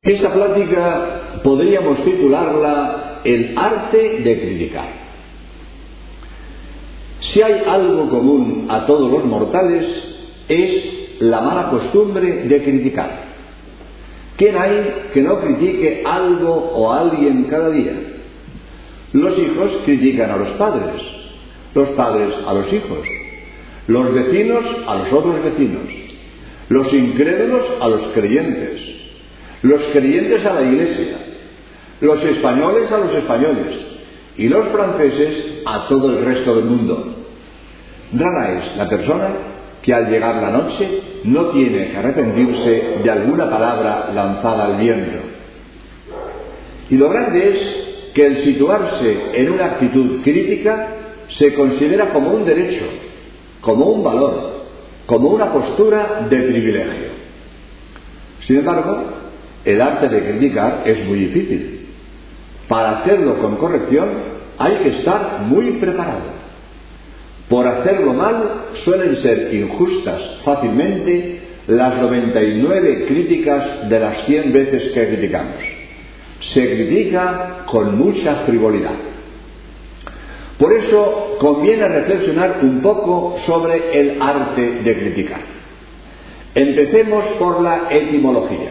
Esta plática podríamos titularla El arte de criticar. Si hay algo común a todos los mortales es la mala costumbre de criticar. ¿Quién hay que no critique algo o a alguien cada día? Los hijos critican a los padres a los hijos, los vecinos a los otros vecinos, los incrédulos a los creyentes, los creyentes a la Iglesia, los españoles a los españoles y los franceses a todo el resto del mundo. Rara es la persona que al llegar la noche no tiene que arrepentirse de alguna palabra lanzada al viento. Y lo grande es que el situarse en una actitud crítica se considera como un derecho, como un valor, como una postura de privilegio. Sin embargo, el arte de criticar es muy difícil. Para hacerlo con corrección hay que estar muy preparado. Por hacerlo mal suelen ser injustas fácilmente las 99 críticas de las 100 veces que criticamos. Se critica con mucha frivolidad. Por eso conviene reflexionar un poco sobre el arte de criticar. Empecemos por la etimología.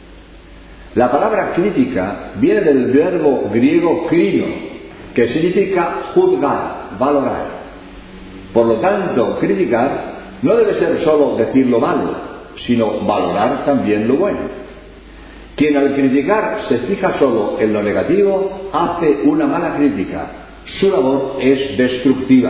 La palabra crítica viene del verbo griego krino, que significa juzgar, valorar. Por lo tanto, criticar no debe ser solo decir lo malo, sino valorar también lo bueno. Quien al criticar se fija solo en lo negativo hace una mala crítica. Su labor es destructiva.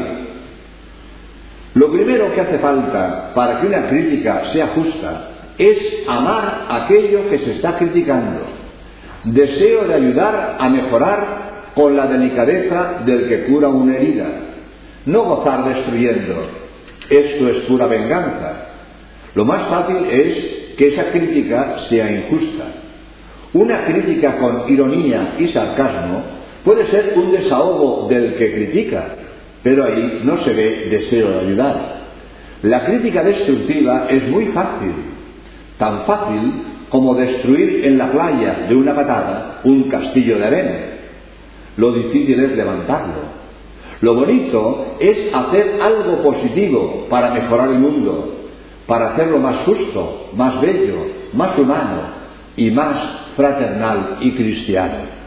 Lo primero que hace falta para que una crítica sea justa es amar aquello que se está criticando. Deseo de ayudar a mejorar con la delicadeza del que cura una herida. No gozar destruyendo. Esto es pura venganza. Lo más fácil es que esa crítica sea injusta. Una crítica con ironía y sarcasmo puede ser un desahogo del que critica, pero ahí no se ve deseo de ayudar. La crítica destructiva es muy fácil, tan fácil como destruir en la playa de una patada un castillo de arena. Lo difícil es levantarlo. Lo bonito es hacer algo positivo para mejorar el mundo, para hacerlo más justo, más bello, más humano y más fraternal y cristiano.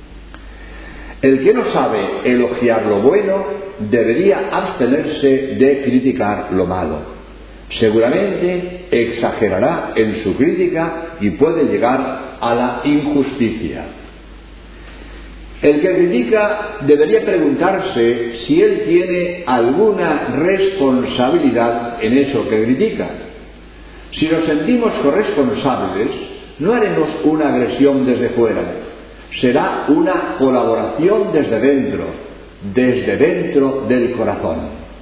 El que no sabe elogiar lo bueno debería abstenerse de criticar lo malo. Seguramente exagerará en su crítica y puede llegar a la injusticia. El que critica debería preguntarse si él tiene alguna responsabilidad en eso que critica. Si nos sentimos corresponsables, no haremos una agresión desde fuera, será una colaboración desde dentro del corazón.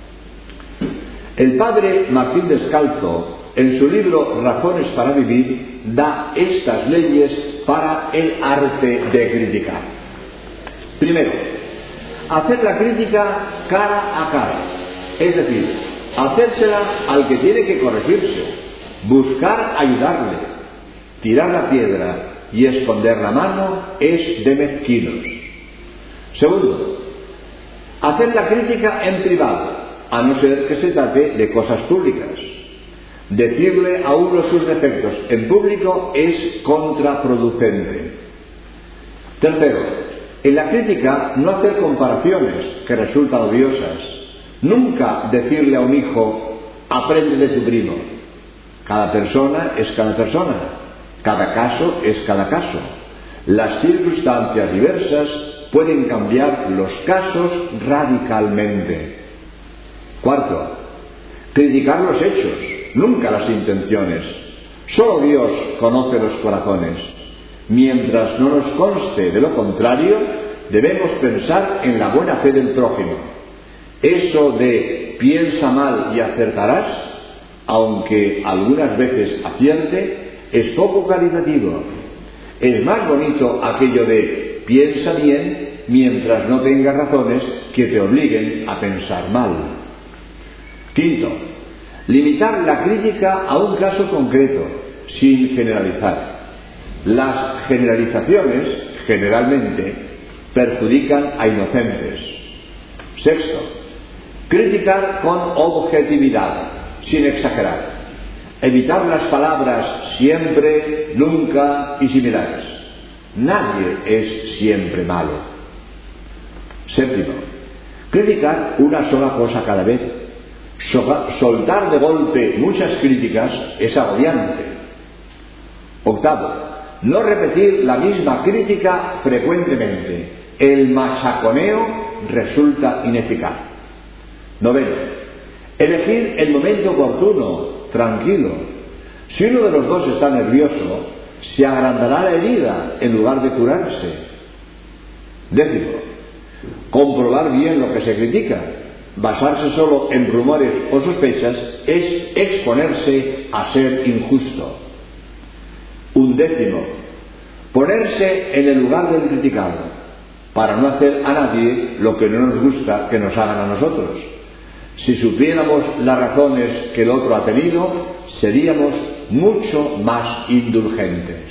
El padre Martín Descalzo, en su libro Razones para vivir, da estas leyes para el arte de criticar. Primero, hacer la crítica cara a cara, es decir, hacérsela al que tiene que corregirse, buscar ayudarle. Tirar la piedra y esconder la mano es de mezquinos. Segundo, hacer la crítica en privado, a no ser que se trate de cosas públicas. Decirle a uno sus defectos en público es contraproducente. Tercero, en la crítica no hacer comparaciones que resultan odiosas. Nunca decirle a un hijo, aprende de tu primo. Cada persona es cada persona. Cada caso es cada caso. Las circunstancias diversas pueden cambiar los casos radicalmente. Cuarto, criticar los hechos, nunca las intenciones. Solo Dios conoce los corazones. Mientras no nos conste de lo contrario, debemos pensar en la buena fe del prójimo. Eso de piensa mal y acertarás, aunque algunas veces acierte, es poco caritativo. Es más bonito aquello de piensa bien mientras no tengas razones que te obliguen a pensar mal. Quinto, limitar la crítica a un caso concreto, sin generalizar. Las generalizaciones, generalmente, perjudican a inocentes. Sexto, criticar con objetividad, sin exagerar. Evitar las palabras siempre, nunca y similares. Nadie es siempre malo. Séptimo, criticar una sola cosa cada vez. Soltar de golpe muchas críticas es agobiante. Octavo, no repetir la misma crítica frecuentemente. El machaconeo resulta ineficaz. Noveno, elegir el momento oportuno, tranquilo. Si uno de los dos está nervioso, se agrandará la herida en lugar de curarse. Décimo, comprobar bien lo que se critica. Basarse solo en rumores o sospechas es exponerse a ser injusto. Undécimo, ponerse en el lugar del criticado, para no hacer a nadie lo que no nos gusta que nos hagan a nosotros. Si supiéramos las razones que el otro ha tenido, seríamos mucho más indulgentes.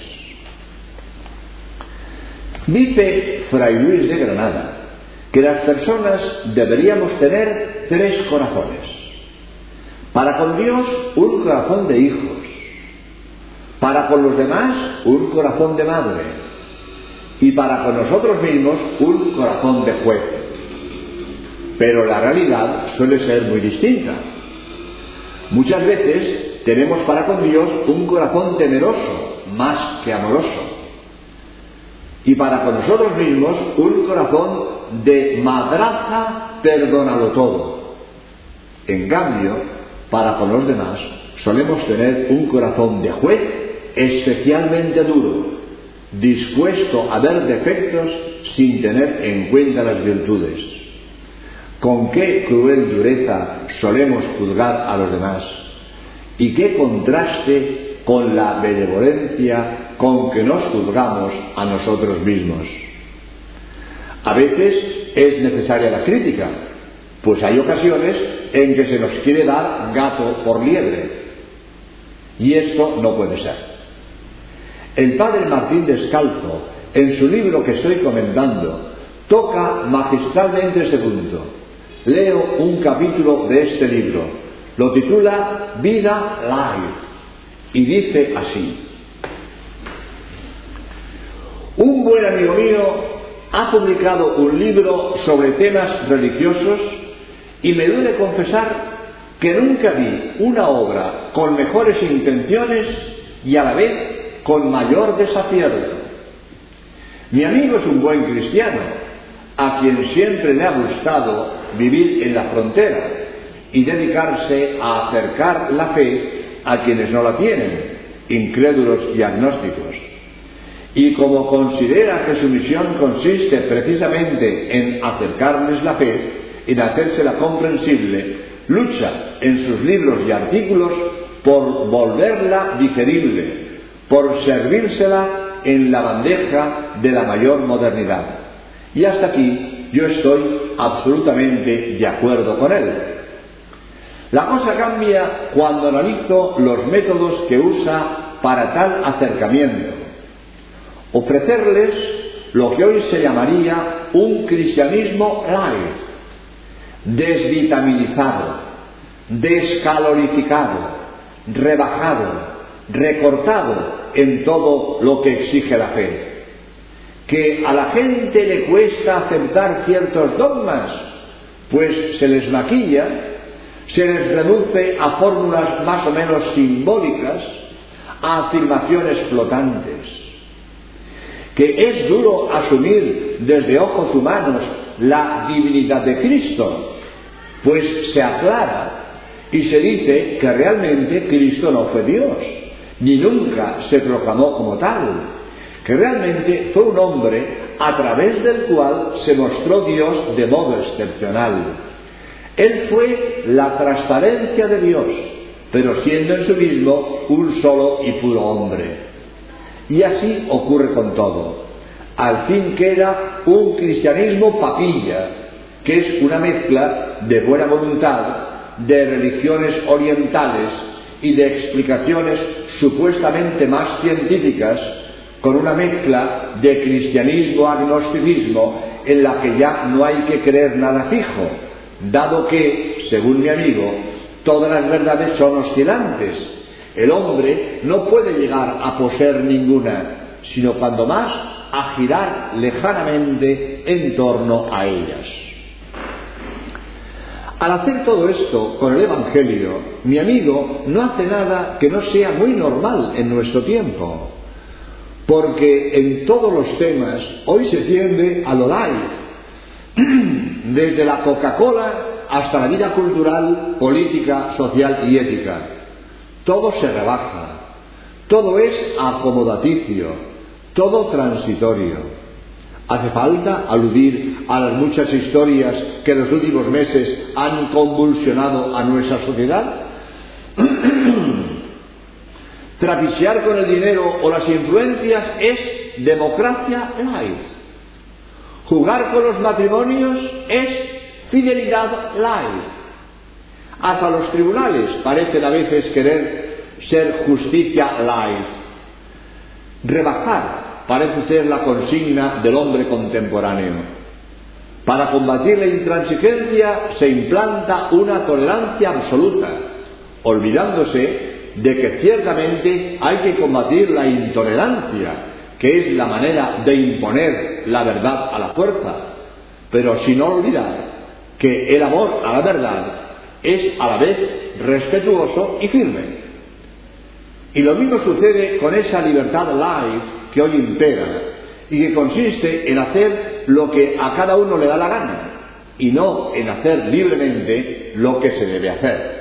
Dice Fray Luis de Granada que las personas deberíamos tener 3 corazones. Para con Dios, un corazón de hijos. Para con los demás, un corazón de madre. Y para con nosotros mismos, un corazón de juez. Pero la realidad suele ser muy distinta. Muchas veces tenemos para con Dios un corazón temeroso, más que amoroso. Y para con nosotros mismos, un corazón de madraza, perdónalo todo. En cambio, para con los demás, solemos tener un corazón de juez especialmente duro, dispuesto a ver defectos sin tener en cuenta las virtudes. Con qué cruel dureza solemos juzgar a los demás, y qué contraste con la benevolencia con que nos juzgamos a nosotros mismos. A veces es necesaria la crítica, pues hay ocasiones en que se nos quiere dar gato por liebre, y esto no puede ser. El padre Martín Descalzo, en su libro que estoy comentando, toca magistralmente este punto. Leo un capítulo de este libro, lo titula Vida Life, y dice así: un buen amigo mío ha publicado un libro sobre temas religiosos y me duele confesar que nunca vi una obra con mejores intenciones y a la vez con mayor desacierto. Mi amigo es un buen cristiano, a quien siempre le ha gustado vivir en la frontera y dedicarse a acercar la fe a quienes no la tienen, incrédulos y agnósticos. Y como considera que su misión consiste precisamente en acercarles la fe, en hacérsela comprensible, lucha en sus libros y artículos por volverla digerible, por servírsela en la bandeja de la mayor modernidad. Y hasta aquí yo estoy absolutamente de acuerdo con él. La cosa cambia cuando analizo los métodos que usa para tal acercamiento. Ofrecerles lo que hoy se llamaría un cristianismo light, desvitaminizado, descalorificado, rebajado, recortado en todo lo que exige la fe. Que a la gente le cuesta aceptar ciertos dogmas, pues se les maquilla, se les reduce a fórmulas más o menos simbólicas, a afirmaciones flotantes. Que es duro asumir desde ojos humanos la divinidad de Cristo, pues se aclara y se dice que realmente Cristo no fue Dios, ni nunca se proclamó como tal, que realmente fue un hombre a través del cual se mostró Dios de modo excepcional. Él fue la transparencia de Dios, pero siendo en sí mismo un solo y puro hombre. Y así ocurre con todo. Al fin queda un cristianismo papilla, que es una mezcla de buena voluntad, de religiones orientales y de explicaciones supuestamente más científicas, con una mezcla de cristianismo-agnosticismo en la que ya no hay que creer nada fijo, dado que, según mi amigo, todas las verdades son oscilantes. El hombre no puede llegar a poseer ninguna, sino cuando más a girar lejanamente en torno a ellas. Al hacer todo esto con el Evangelio, mi amigo no hace nada que no sea muy normal en nuestro tiempo, porque en todos los temas hoy se tiende a lo light, desde la Coca-Cola hasta la vida cultural, política, social y ética. Todo se rebaja, todo es acomodaticio, todo transitorio. ¿Hace falta aludir a las muchas historias que en los últimos meses han convulsionado a nuestra sociedad? Trapichear con el dinero o las influencias es democracia light. Jugar con los matrimonios es fidelidad light. Hasta los tribunales parecen a veces querer ser justicia light. Rebajar parece ser la consigna del hombre contemporáneo. Para combatir la intransigencia se implanta una tolerancia absoluta, olvidándose de que ciertamente hay que combatir la intolerancia, que es la manera de imponer la verdad a la fuerza, pero sin olvidar que el amor a la verdad es a la vez respetuoso y firme. Y lo mismo sucede con esa libertad light que hoy impera y que consiste en hacer lo que a cada uno le da la gana y no en hacer libremente lo que se debe hacer.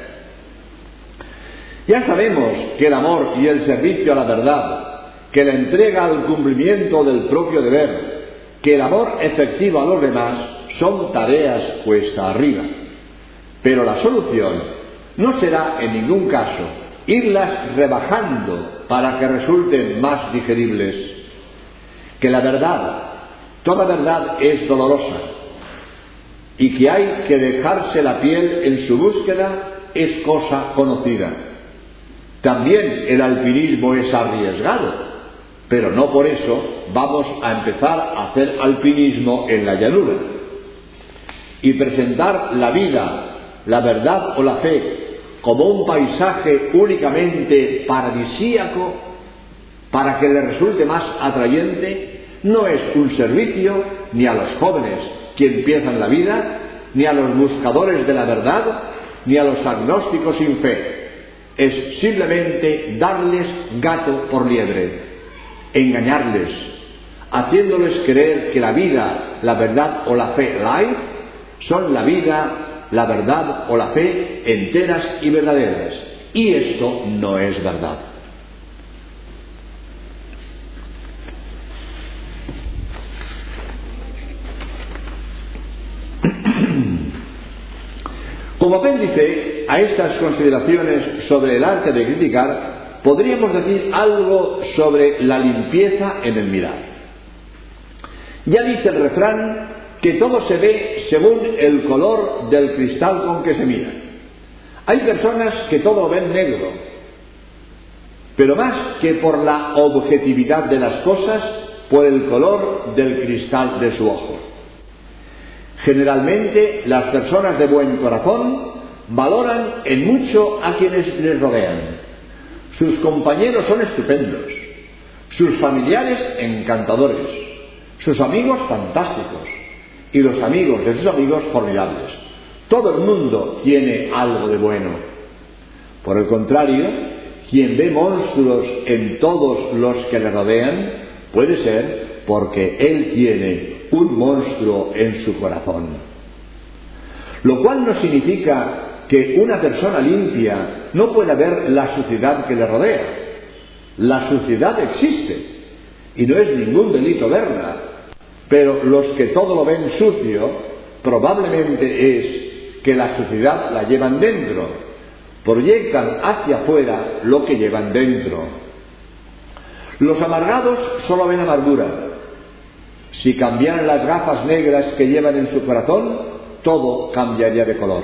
Ya sabemos que el amor y el servicio a la verdad, que la entrega al cumplimiento del propio deber, que el amor efectivo a los demás son tareas cuesta arriba. Pero la solución no será en ningún caso irlas rebajando para que resulten más digeribles. Que la verdad, toda verdad es dolorosa, y que hay que dejarse la piel en su búsqueda es cosa conocida. También el alpinismo es arriesgado, pero no por eso vamos a empezar a hacer alpinismo en la llanura. Y presentar la vida, la verdad o la fe como un paisaje únicamente paradisíaco para que le resulte más atrayente no es un servicio ni a los jóvenes que empiezan la vida, ni a los buscadores de la verdad, ni a los agnósticos sin fe. Es simplemente darles gato por liebre, engañarles, haciéndoles creer que la vida, la verdad o la fe light son la vida, la verdad o la fe enteras y verdaderas. Y esto no es verdad. Como apéndice a estas consideraciones sobre el arte de criticar, podríamos decir algo sobre la limpieza en el mirar. Ya dice el refrán que todo se ve según el color del cristal con que se mira. Hay personas que todo lo ven negro, pero más que por la objetividad de las cosas, por el color del cristal de su ojo. Generalmente las personas de buen corazón valoran en mucho a quienes les rodean. Sus compañeros son estupendos, sus familiares encantadores, sus amigos fantásticos y los amigos de sus amigos formidables. Todo el mundo tiene algo de bueno. Por el contrario, quien ve monstruos en todos los que le rodean puede ser porque él tiene un monstruo en su corazón. Lo cual no significa que una persona limpia no pueda ver la suciedad que le rodea. La suciedad existe y no es ningún delito verla, pero los que todo lo ven sucio probablemente es que la suciedad la llevan dentro, proyectan hacia afuera lo que llevan dentro. Los amargados solo ven amargura. Si cambiaran las gafas negras que llevan en su corazón, todo cambiaría de color.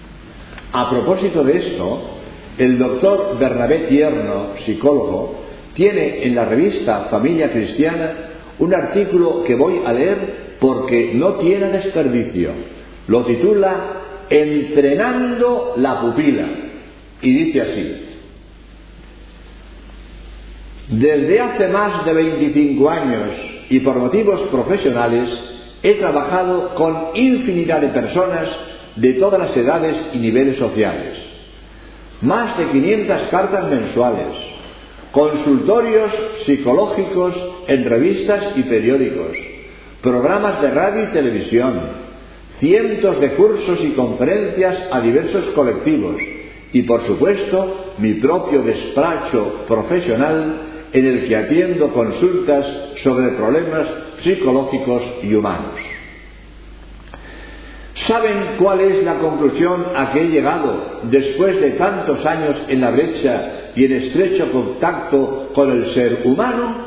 A propósito de esto, el doctor Bernabé Tierno, psicólogo, tiene en la revista Familia Cristiana un artículo que voy a leer porque no tiene desperdicio. Lo titula Entrenando la pupila y dice así: desde hace más de 25 años y por motivos profesionales he trabajado con infinidad de personas de todas las edades y niveles sociales. Más de 500 cartas mensuales, consultorios psicológicos en revistas y periódicos, programas de radio y televisión, cientos de cursos y conferencias a diversos colectivos y, por supuesto, mi propio despacho profesional en el que atiendo consultas sobre problemas psicológicos y humanos. ¿Saben cuál es la conclusión a que he llegado después de tantos años en la brecha y en estrecho contacto con el ser humano?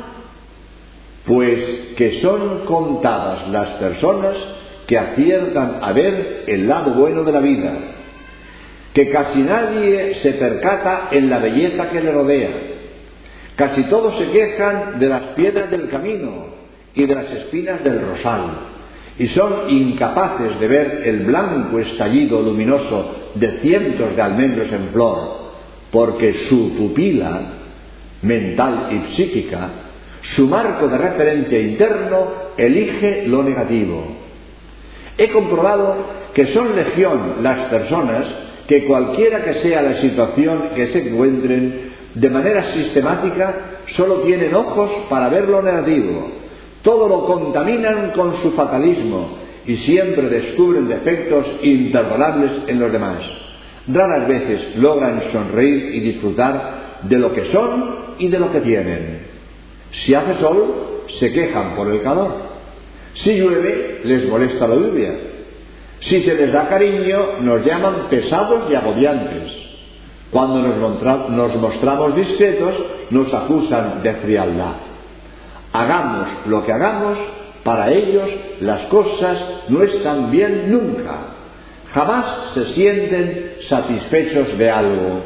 Pues que son contadas las personas que aciertan a ver el lado bueno de la vida, que casi nadie se percata en la belleza que le rodea. Casi todos se quejan de las piedras del camino y de las espinas del rosal, y son incapaces de ver el blanco estallido luminoso de cientos de almendros en flor, porque su pupila mental y psíquica, su marco de referencia interno, elige lo negativo. He comprobado que son legión las personas que, cualquiera que sea la situación que se encuentren, de manera sistemática solo tienen ojos para ver lo negativo, todo lo contaminan con su fatalismo y siempre descubren defectos imperdonables en los demás. Raras veces logran sonreír y disfrutar de lo que son y de lo que tienen. Si hace sol, se quejan por el calor. Si llueve, les molesta la lluvia. Si se les da cariño, nos llaman pesados y agobiantes. Cuando nos mostramos discretos, nos acusan de frialdad. Hagamos lo que hagamos, para ellos las cosas no están bien nunca. Jamás se sienten satisfechos de algo.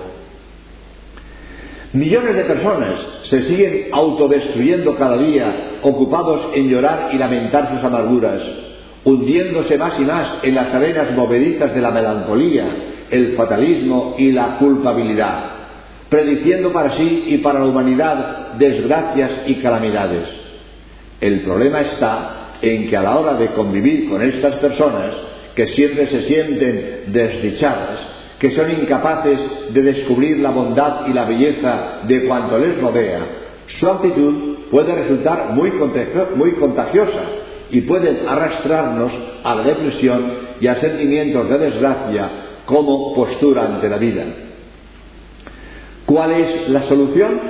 Millones de personas se siguen autodestruyendo cada día, ocupados en llorar y lamentar sus amarguras, hundiéndose más y más en las arenas movedizas de la melancolía, el fatalismo y la culpabilidad, prediciendo para sí y para la humanidad desgracias y calamidades. El problema está en que a la hora de convivir con estas personas, que siempre se sienten desdichadas, que son incapaces de descubrir la bondad y la belleza de cuanto les rodea, su actitud puede resultar muy contagiosa y pueden arrastrarnos a la depresión y a sentimientos de desgracia como postura ante la vida. ¿Cuál es la solución?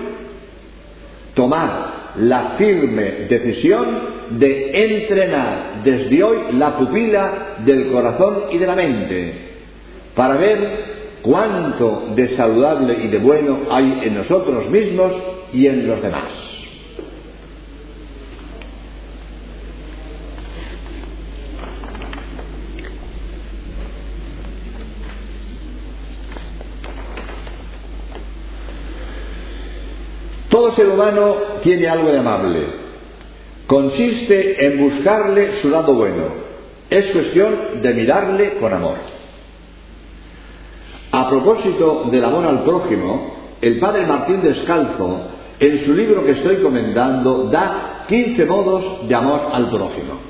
Tomar la firme decisión de entrenar desde hoy la pupila del corazón y de la mente, para ver cuánto de saludable y de bueno hay en nosotros mismos y en los demás. Todo ser humano tiene algo de amable. Consiste en buscarle su lado bueno. Es cuestión de mirarle con amor. A propósito del amor al prójimo, el padre Martín Descalzo, en su libro que estoy comentando, da 15 modos de amor al prójimo.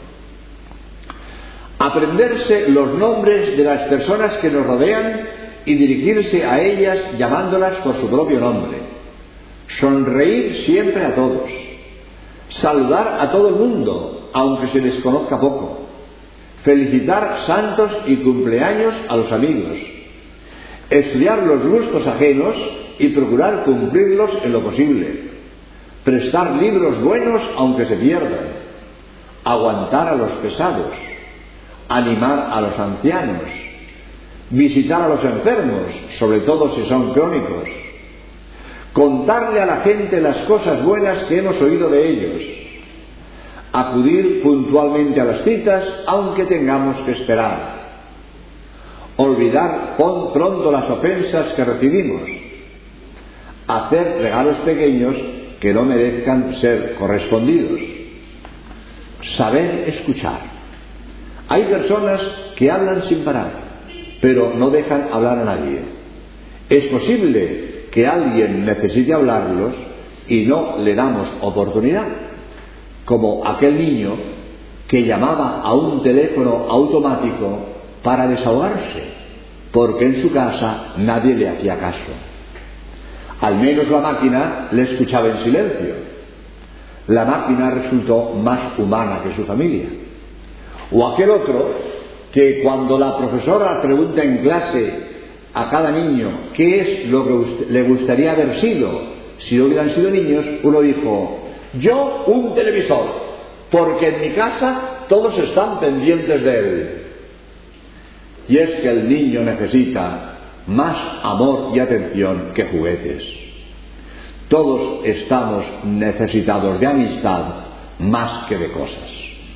Aprenderse los nombres de las personas que nos rodean y dirigirse a ellas llamándolas por su propio nombre. Sonreír siempre a todos. Saludar a todo el mundo, aunque se les conozca poco. Felicitar santos y cumpleaños a los amigos. Estudiar los gustos ajenos y procurar cumplirlos en lo posible. Prestar libros buenos aunque se pierdan. Aguantar a los pesados. Animar a los ancianos. Visitar a los enfermos, sobre todo si son crónicos. Contarle a la gente las cosas buenas que hemos oído de ellos. Acudir puntualmente a las citas aunque tengamos que esperar. Olvidar pronto las ofensas que recibimos. Hacer regalos pequeños que no merezcan ser correspondidos. Saber escuchar. Hay personas que hablan sin parar, pero no dejan hablar a nadie. Es posible que alguien necesite hablarlos y no le damos oportunidad, como aquel niño que llamaba a un teléfono automático para desahogarse, porque en su casa nadie le hacía caso. Al menos la máquina le escuchaba en silencio. La máquina resultó más humana que su familia. O aquel otro que cuando la profesora pregunta en clase a cada niño qué es lo que le gustaría haber sido si no hubieran sido niños, uno dijo: yo un televisor, porque en mi casa todos están pendientes de él. Y es que el niño necesita más amor y atención que juguetes. Todos estamos necesitados de amistad más que de cosas.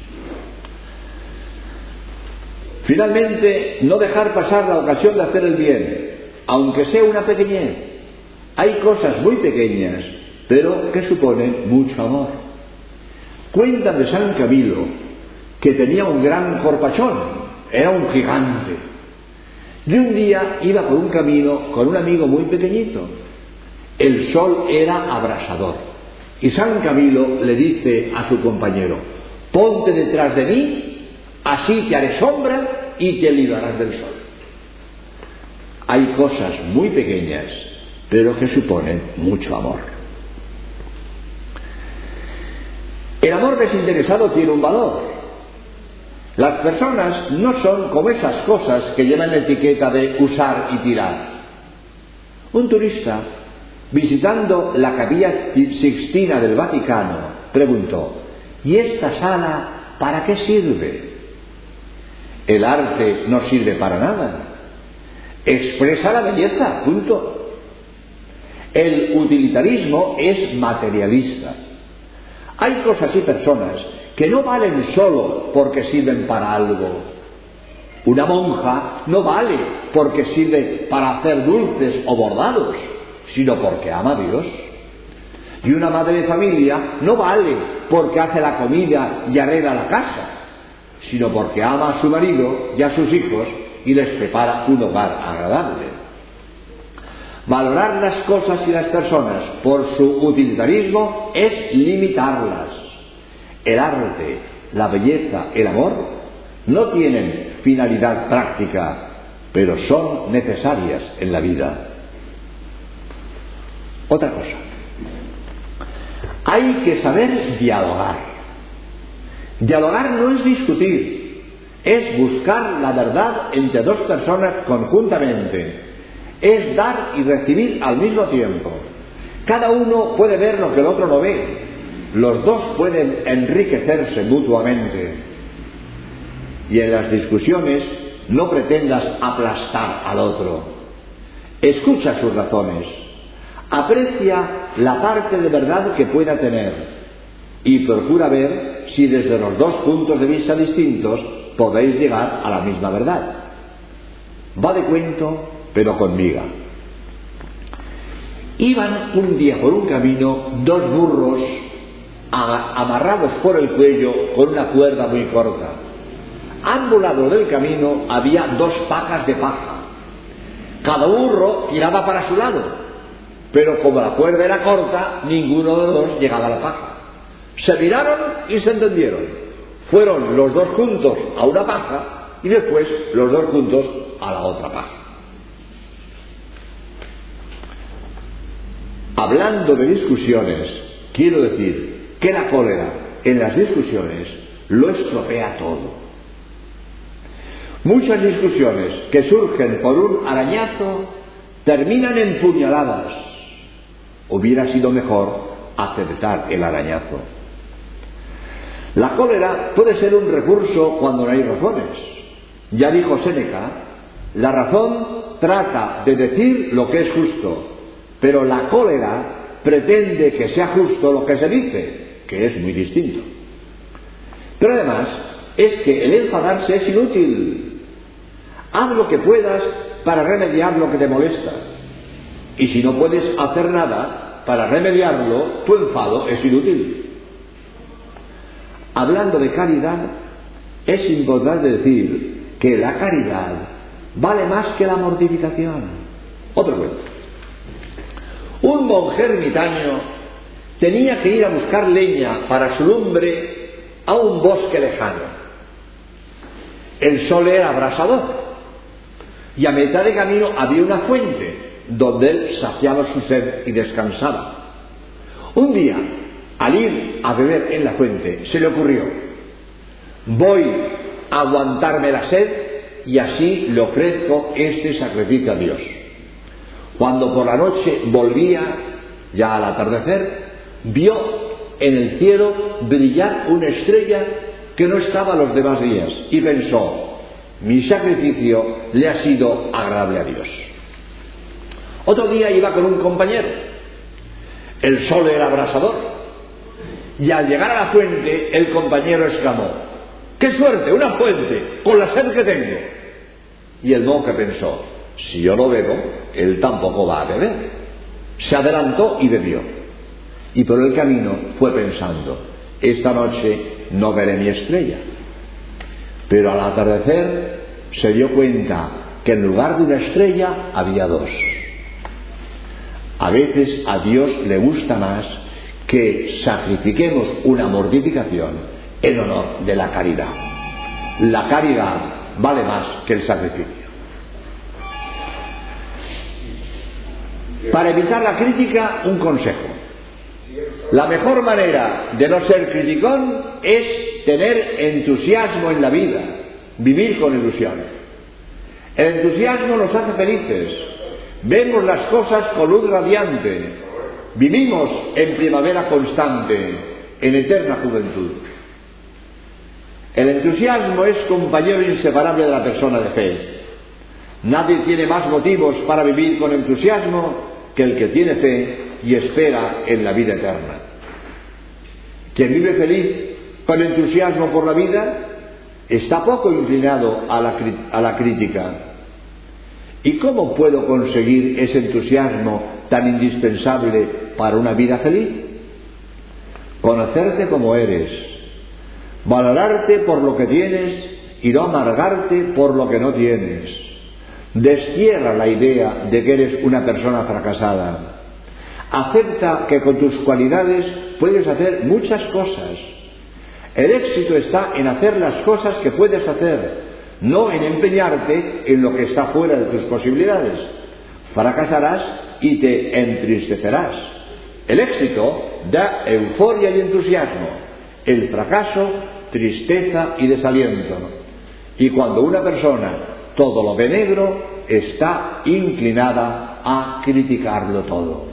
Finalmente, no dejar pasar la ocasión de hacer el bien, aunque sea una pequeñez. Hay cosas muy pequeñas, pero que suponen mucho amor. Cuentan de San Camilo que tenía un gran corpachón, era un gigante. Y un día iba por un camino con un amigo muy pequeñito. El sol era abrasador y San Camilo le dice a su compañero: ponte detrás de mí, así te haré sombra y te librarás del sol. Hay cosas muy pequeñas, pero que suponen mucho amor. El amor desinteresado tiene un valor. Las personas no son como esas cosas que llevan la etiqueta de usar y tirar. Un turista, visitando la Capilla Sixtina del Vaticano, preguntó: ¿y esta sala para qué sirve? El arte no sirve para nada. Expresa la belleza, punto. El utilitarismo es materialista. Hay cosas y personas que no valen solo porque sirven para algo. Una monja no vale porque sirve para hacer dulces o bordados, sino porque ama a Dios. Y una madre de familia no vale porque hace la comida y arregla la casa, sino porque ama a su marido y a sus hijos y les prepara un hogar agradable. Valorar las cosas y las personas por su utilitarismo es limitarlas. El arte, la belleza, el amor no tienen finalidad práctica, pero son necesarias en la vida. Otra cosa, hay que saber dialogar. Dialogar no es discutir, es buscar la verdad entre dos personas conjuntamente, es dar y recibir al mismo tiempo. Cada uno puede ver lo que el otro no ve. Los dos pueden enriquecerse mutuamente. Y en las discusiones no pretendas aplastar al otro. Escucha sus razones. Aprecia la parte de verdad que pueda tener. Y procura ver si desde los dos puntos de vista distintos podéis llegar a la misma verdad. Va de cuento, pero con miga. Iban un día por un camino dos burros amarrados por el cuello con una cuerda muy corta. A ambos lados del camino había dos pacas de paja. Cada burro tiraba para su lado, pero como la cuerda era corta, ninguno de los dos llegaba a la paja. Se miraron y se entendieron. Fueron los dos juntos a una paja y después los dos juntos a la otra paja. Hablando de discusiones, quiero decir que la cólera en las discusiones lo estropea todo. Muchas discusiones que surgen por un arañazo terminan en puñaladas. Hubiera sido mejor aceptar el arañazo. La cólera puede ser un recurso cuando no hay razones. Ya dijo Séneca, la razón trata de decir lo que es justo, pero la cólera pretende que sea justo lo que se dice, que es muy distinto. Pero además es que el enfadarse es inútil. Haz lo que puedas para remediar lo que te molesta. Y si no puedes hacer nada, para remediarlo, tu enfado es inútil. Hablando de caridad, es importante decir que la caridad vale más que la mortificación. Otro cuento. Un monje ermitaño tenía que ir a buscar leña para su lumbre a un bosque lejano. El sol era abrasador y a mitad de camino había una fuente donde él saciaba su sed y descansaba. Un día, al ir a beber en la fuente, se le ocurrió: voy a aguantarme la sed y así le ofrezco este sacrificio a Dios. Cuando por la noche volvía, ya al atardecer, vio en el cielo brillar una estrella que no estaba los demás días y pensó: mi sacrificio le ha sido agradable a Dios. Otro día iba con un compañero. El sol era abrasador y al llegar a la fuente el compañero exclamó: ¡qué suerte! ¡Una fuente! ¡Con la sed que tengo! Y el monje pensó: si yo no bebo, él tampoco va a beber. Se adelantó y bebió. Y por el camino fue pensando: esta noche no veré mi estrella. Pero al atardecer se dio cuenta que en lugar de una estrella había dos. A veces a Dios le gusta más que sacrifiquemos una mortificación en honor de la caridad. La caridad vale más que el sacrificio. Para evitar la crítica, un consejo. La mejor manera de no ser criticón es tener entusiasmo en la vida, vivir con ilusión. El entusiasmo nos hace felices, vemos las cosas con luz radiante, vivimos en primavera constante, en eterna juventud. El entusiasmo es compañero inseparable de la persona de fe. Nadie tiene más motivos para vivir con entusiasmo que el que tiene fe y espera en la vida eterna. Quien vive feliz con entusiasmo por la vida está poco inclinado a la crítica. ¿Y cómo puedo conseguir ese entusiasmo tan indispensable para una vida feliz? Conocerte como eres, valorarte por lo que tienes y no amargarte por lo que no tienes. Destierra la idea de que eres una persona fracasada. Acepta que con tus cualidades puedes hacer muchas cosas. El éxito está en hacer las cosas que puedes hacer, no en empeñarte en lo que está fuera de tus posibilidades. Fracasarás y te entristecerás. El éxito da euforia y entusiasmo. El fracaso, tristeza y desaliento. Y cuando una persona todo lo ve negro, está inclinada a criticarlo todo.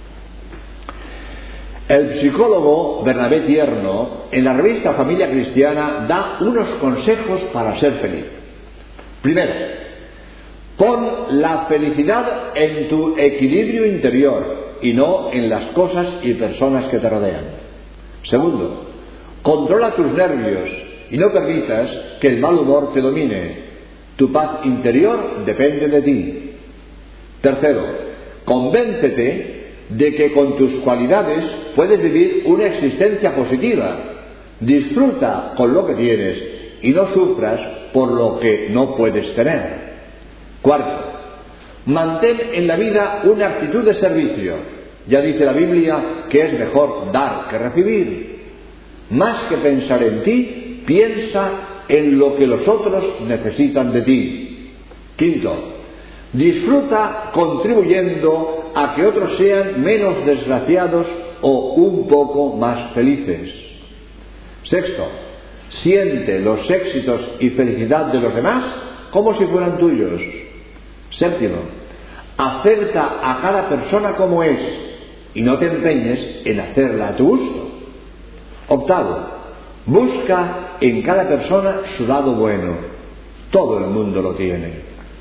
El psicólogo Bernabé Tierno, en la revista Familia Cristiana, da unos consejos para ser feliz. Primero, pon la felicidad en tu equilibrio interior y no en las cosas y personas que te rodean. Segundo, controla tus nervios y no permitas que el mal humor te domine. Tu paz interior depende de ti. Tercero, convéncete de que con tus cualidades puedes vivir una existencia positiva. Disfruta con lo que tienes y no sufras por lo que no puedes tener. Cuarto, mantén en la vida una actitud de servicio. Ya dice la Biblia que es mejor dar que recibir. Más que pensar en ti, piensa en lo que los otros necesitan de ti. Quinto, disfruta contribuyendo a que otros sean menos desgraciados o un poco más felices. Sexto, siente los éxitos y felicidad de los demás como si fueran tuyos. Séptimo, acepta a cada persona como es y no te empeñes en hacerla a tu gusto. Octavo, busca en cada persona su lado bueno. Todo el mundo lo tiene.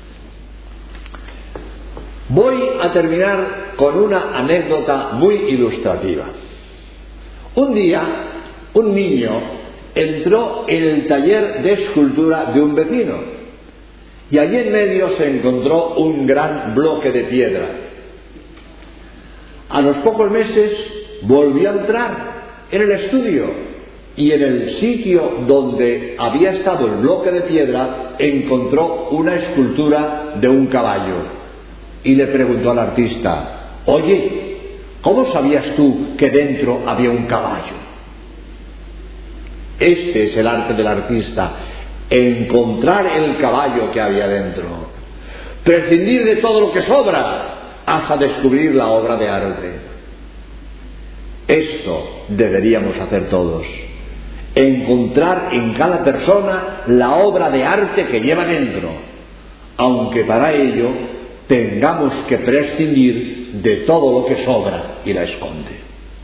Voy a terminar con una anécdota muy ilustrativa. Un día, un niño entró en el taller de escultura de un vecino y allí en medio se encontró un gran bloque de piedra. A los pocos meses volvió a entrar en el estudio y en el sitio donde había estado el bloque de piedra encontró una escultura de un caballo y le preguntó al artista: oye, ¿cómo sabías tú que dentro había un caballo? Este es el arte del artista: encontrar el caballo que había dentro, prescindir de todo lo que sobra hasta descubrir la obra de arte. Esto deberíamos hacer todos: encontrar en cada persona la obra de arte que lleva dentro, aunque para ello tengamos que prescindir de todo lo que sobra y la esconde.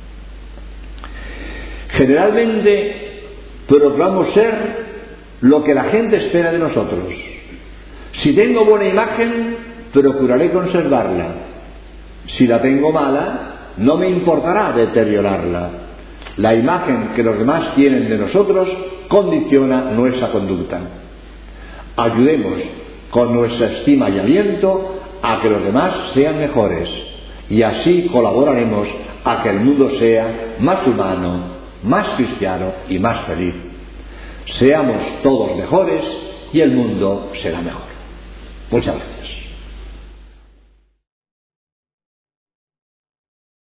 Generalmente procuramos ser lo que la gente espera de nosotros. Si tengo buena imagen, procuraré conservarla. Si la tengo mala, no me importará deteriorarla. La imagen que los demás tienen de nosotros condiciona nuestra conducta. Ayudemos con nuestra estima y aliento a que los demás sean mejores, y así colaboraremos a que el mundo sea más humano, más cristiano y más feliz. Seamos todos mejores y el mundo será mejor. Muchas gracias.